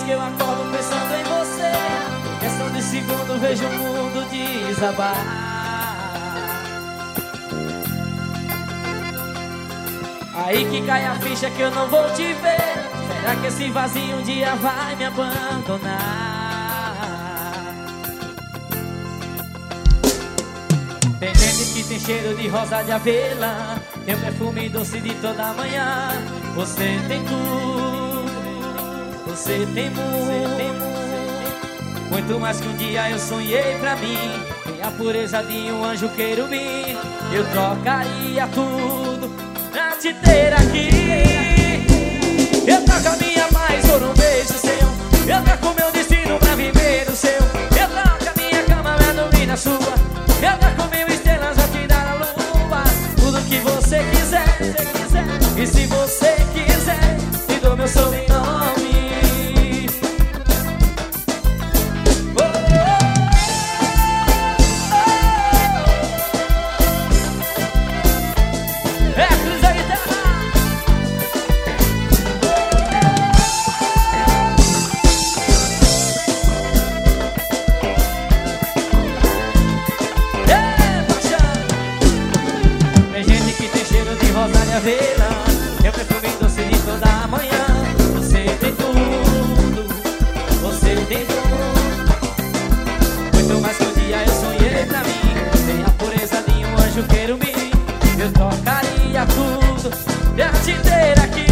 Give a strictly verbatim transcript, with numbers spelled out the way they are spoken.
que eu acordo pensando em você. Questão de segundo vejo o mundo desabar. Aí que cai a ficha que eu não vou te ver. Será que esse vazio um dia vai me abandonar? Tem gente que tem cheiro de rosa de avelã, tem o perfume doce de toda manhã. Você tem tudo, você tem muito, muito mais que um dia eu sonhei pra mim. Tem a pureza de um anjo querubim. Eu trocaria tudo pra te ter aqui. Eu troco a minha paz por um beijo seu. Eu troco meu destino pra viver o seu. Eu troco a minha cama pra dormir na sua. Eu troco mil estrelas pra te dar a lua. Tudo que você quiser, você quiser. E se você quiser, te dou meu sobrenome. Meu perfume doce de toda manhã. Você tem tudo, você tem tudo, muito mais que um dia eu sonhei pra mim. Tem a pureza de um anjo querubim. Eu trocaria tudo pra te ter aqui.